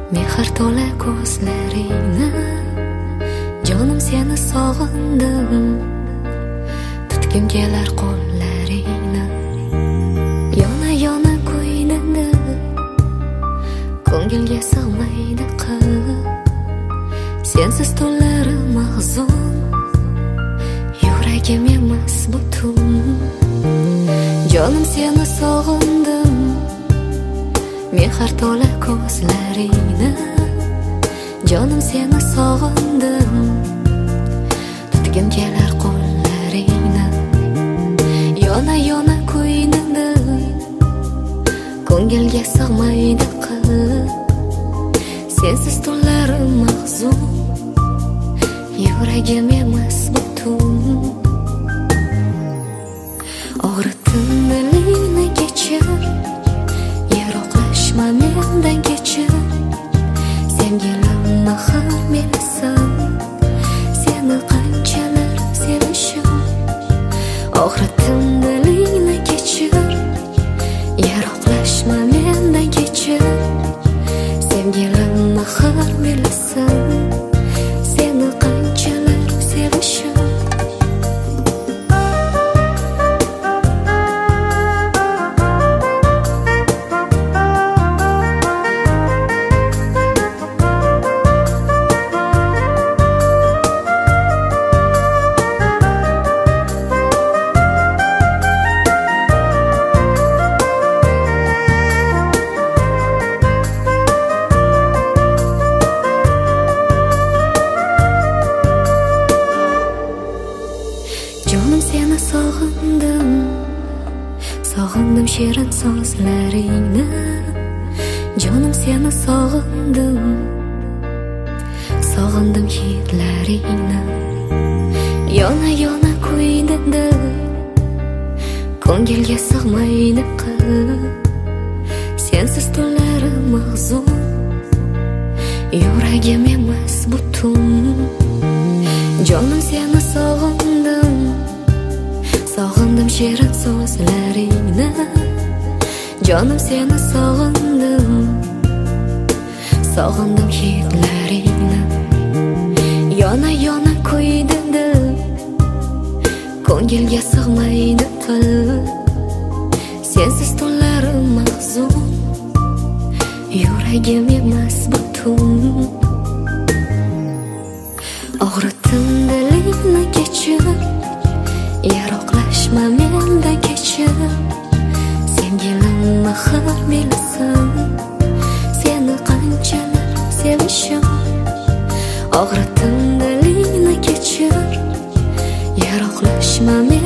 Mehr to'la ko'zlaringni, jonim seni sog'indim. Tutgim kelar qo'llaringni, yona ko'yningni, ko'ngilga sig'maydi qiz. Sensiz tunlarim mahzun, yuragim emas butun. Jonim seni sog'indim, mehr to'la ko'zlaringni, jonim seni sog'indim. Tutgim kelar qo'llaringni, yona ko'yningni, ko'ngilga sig'maydi qiz. Sensiz tunlarim mahzun, yuragim emas butun. Og'ritdim dilingni kechir, yiroqlashma mendan kechir. Sevgilim mahal menisan, seni qanchalar sevishim. Og'ritdim dilingni kechir, yiroqlashma mendan kechir. Sevgilim mahal menisan, seni qanchalar sevishim. Jonim seni sog'indim, sog'indim shirin so'zlaringni. Jonim seni sog'indim, sog'indim hidlaringni. Yona ko'yningni, ko'ngilga sig'maydi qiz. Sensiz tunlarim mahzun, yuragim emas butun. Jonim seni sog'indim, sog'indim shirin so'zlaringni. Jonim seni sog'indim, sog'indim hidlaringni. Yona ko'yningni, ko'ngilga sig'maydi qiz. Sensiz tunlarim mahzun, yuragim emas butun. Og'ritdim dilingni kechir, yiroqlashma mendan kechir. Sevgilim mahal menisan, seni qanchalar sevishim. Og'ritdim dilingni kechir, yiroqlashma